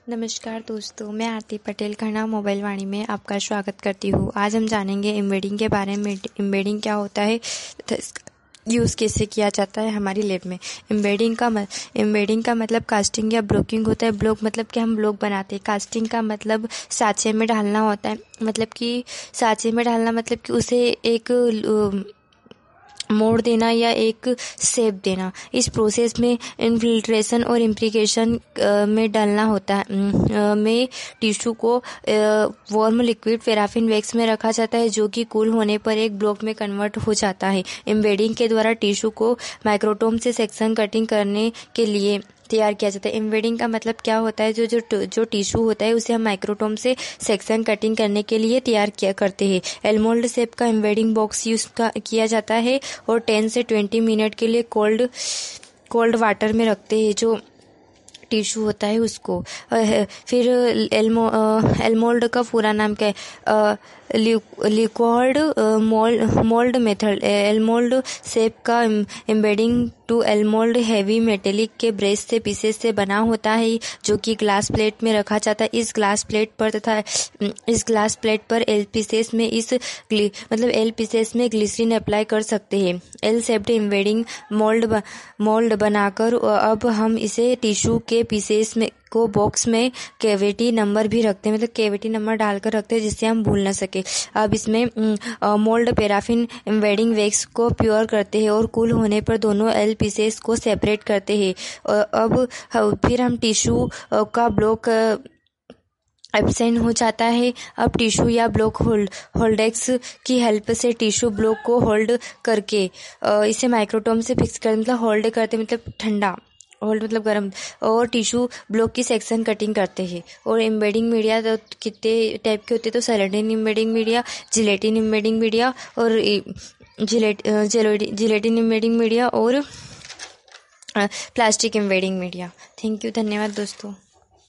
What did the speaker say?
नमस्कार दोस्तों, मैं आरती पटेल खन्ना मोबाइल वाणी में आपका स्वागत करती हूँ। आज हम जानेंगे एम्बेडिंग के बारे में। एम्बेडिंग क्या होता है तथा इसका यूज़ कैसे किया जाता है हमारी लैब में। एम्बेडिंग का मतलब कास्टिंग या ब्लॉकिंग होता है। ब्लॉक मतलब कि हम ब्लॉक बनाते हैं। कास्टिंग का मतलब साँचे में डालना होता है। मतलब कि साँचे में डालना मतलब कि उसे एक मोड़ देना या एक शेप देना। इस प्रोसेस में इन्फिल्ट्रेशन और इम्प्रीकेशन में डालना होता है। में टिश्यू को वार्म लिक्विड पैराफिन वैक्स में रखा जाता है, जो कि कूल होने पर एक ब्लॉक में कन्वर्ट हो जाता है। एम्बेडिंग के द्वारा टिश्यू को माइक्रोटोम से सेक्शन कटिंग करने के लिए तैयार किया जाता है। एम्बेडिंग का मतलब क्या होता है, जो टिश्यू होता है उसे हम माइक्रोटोम से सेक्शन कटिंग करने के लिए तैयार करते हैं। एलमोल्ड शेप का एम्बेडिंग बॉक्स यूज किया जाता है और 10 से 20 मिनट के लिए कोल्ड वाटर में रखते हैं जो टिश्यू होता है उसको। फिर एलमोल्ड का पूरा नाम क्या है? Liquid mould method. L mould shape का embedding to L mould heavy metallic के ब्रेस से पीसेस से बना होता है, जो कि ग्लास प्लेट में रखा जाता है। इस ग्लास प्लेट पर एल पीसेस में ग्लिसरीन अप्लाई कर सकते हैं। एल शेप्ड एम्बेडिंग मोल्ड बनाकर अब हम इसे टिश्यू के पीसेस में को बॉक्स में कैविटी नंबर भी रखते हैं, मतलब कैविटी नंबर डालकर रखते हैं जिससे हम भूल ना सके। अब इसमें मोल्ड पैराफिन एम्बेडिंग वैक्स को प्योर करते हैं और कूल होने पर दोनों एल पीसेस को सेपरेट करते हैं। अब फिर हम टिश्यू का ब्लॉक एब्सेंट हो जाता है। अब टिश्यू या ब्लॉक होल्डेक्स की हेल्प से टिश्यू ब्लॉक को होल्ड करके इसे माइक्रोटोम से फिक्स कर, मतलब होल्ड करते मतलब ठंडा, होल्ड मतलब गर्म, और टिश्यू ब्लॉक की सेक्शन कटिंग करते हैं। और एम्बेडिंग मीडिया तो कितने टाइप के होते हैं, तो celloidin embedding media, gelatin embedding media और जिलेटिन एम्बेडिंग मीडिया और plastic embedding media. Thank you, धन्यवाद दोस्तों।